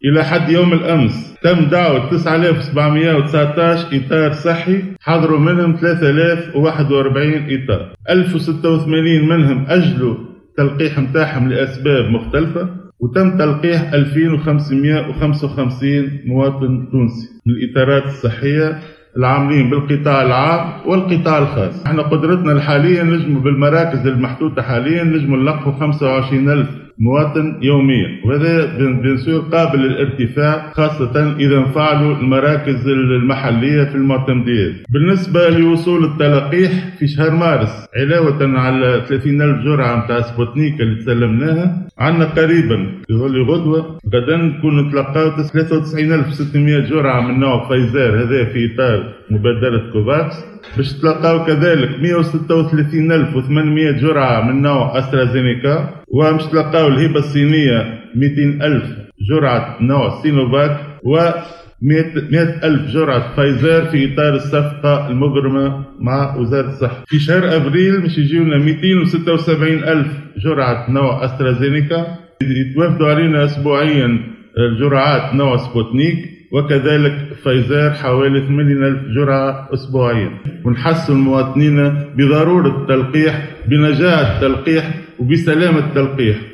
إلى حد يوم الأمس تم دعوة 9719 إطار صحي، حضروا منهم 3041 إطار، 1086 منهم أجلوا تلقيح متاعهم لأسباب مختلفة، وتم تلقيح 2555 مواطن تونسي من الإطارات الصحية العاملين بالقطاع العام والقطاع الخاص. احنا قدرتنا الحالية نجموا بالمراكز المحطوطة حاليا نجموا نلقوا 25,000 مواطن يوميا، وهذا بنسور قابل للارتفاع خاصة إذا انفعلوا المراكز المحلية في المعتمديات. بالنسبة لوصول التلقيح في شهر مارس، علاوة على 30,000 جرعة متاع سبوتنيك اللي تسلمناها، عندنا قريبا غدوة غدا نكون نتلقاو 93,600 جرعة من نوع فايزر، هذا في إطار مبادرة كوفاكس، باش تلقاو كذلك 136,800 جرعة من نوع أسترازينيكا، ومش تلقاو الهبة الصينية 200,000 جرعة نوع سينوفاك، و 100,000 جرعة فايزر في إطار الصفقة المبرمة مع وزارة الصحة. في شهر أبريل مش يجيونا 276,000 جرعة نوع أسترازينيكا، يتوافدوا علينا أسبوعيا جرعات نوع سبوتنيك، وكذلك فايزر حوالي 80,000 جرعة أسبوعيا. ونحسن المواطنين بضرورة التلقيح، بنجاح التلقيح وبسلامة التلقيح.